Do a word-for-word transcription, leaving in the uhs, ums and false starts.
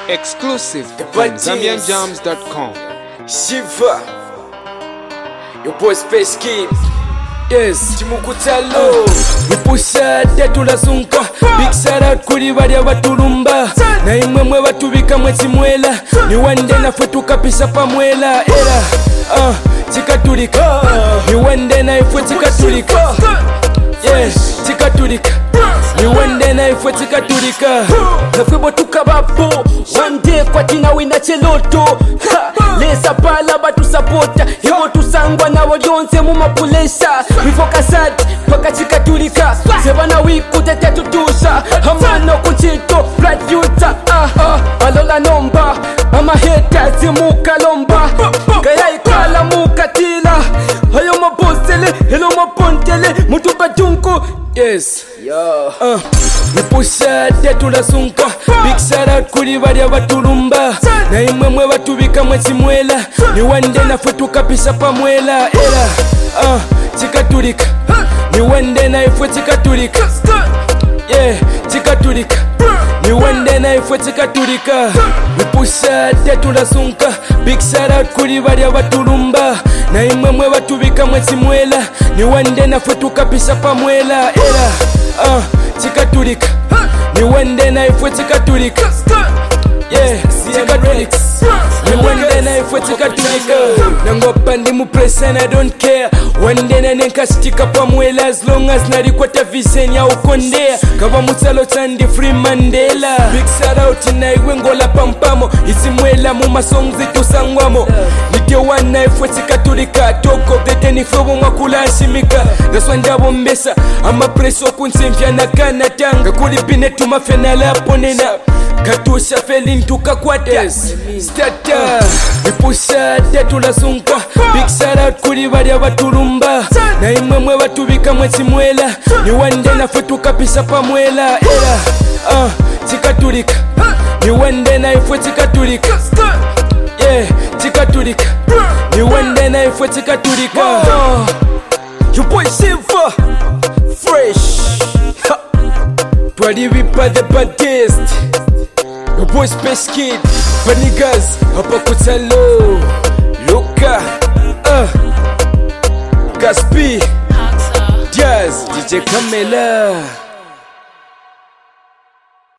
Exclusive from Zambian Jams dot com. Shiva, your boy Space Kid. Yes, Timukutalo. Rupusha tetu la sunka. Big shout out kuri bali abatulumba. Na imwe mwe batubika mwezi mwela. Ni wande na fwe tukapisa pa mwela. Era, uh, chikatulika. Ni wande na ifwe chikatulika. Yes, chikatulika. Ni wande na ifwe chikatulika. Nafwebo tukabapo one day kwa tina wina cheloto. Lesa pala batu sapota. Hivo tusangwa na wajonse mumapulesha. Wifokasad paka chikatulika. Sebana wiku tete tutusha. Hamano kuchito bright future. Ah ah alola nomba. Ama heta zimuka lomba. Kaya ikala mukatila. Hayo mabosele hello mapontele mutupa junko. Yes, yo uh, Rupusha tetu la sunka. Big shout out kuri bali abatulumba. Na imwe mwe batubika mwezi mwela. Ni wande na fwe tukapisa pa mwela. Era, uh, chikatulika. Ni wande na ifwe chikatulika. Yeah, chikatulika. Ni wande na ifwe chikatulika. Rupusha tetu la sunka. Big shout out kuri bali abatulumba. Na imwe mwe batubika mwezi mwela. Ni wande na fwe tukapisa pa mwela. Era, uh, chikatulika. Ni wande na ifwe chikatulika. Yeah, chikatulika. Ni wande na ifwe chikatulika. Nangopa ndi mu press and I don't care. Wande na nenka stika pa mwela. As long as narikwata vision ya ukondea. Kaba mutsalo chandi free Mandela. Big shout out na iwe ngola pampamo. Isi mwela mu masong zitu sangwamo. Nike one na ifwe chikatulika. Talk of the ten ifwe mwakula ashimika. That's why ndabo mbesa. Ama preso kunsemfya na kanatanga. Kuli pine tumafena la ponena. Katusha feeling tukakwata. Yes, starter. Rupusha tetu la sunka. Big shout out kuri bali abatulumba. Na imwe mwe batubika mwezi mwela. Ni wande na fwe tukapisa pa mwela. Era, uh, chikatulika. Ni wande na ifwe chikatulika. Yeah, chikatulika. Ni wande na ifwe chikatulika. your boy Shiva, fresh. Twali vipa the baddest. Your boy Space Kid. Panigas hapa kutalo. Luka, uh, Gaspi, Jazz, D J Kamela.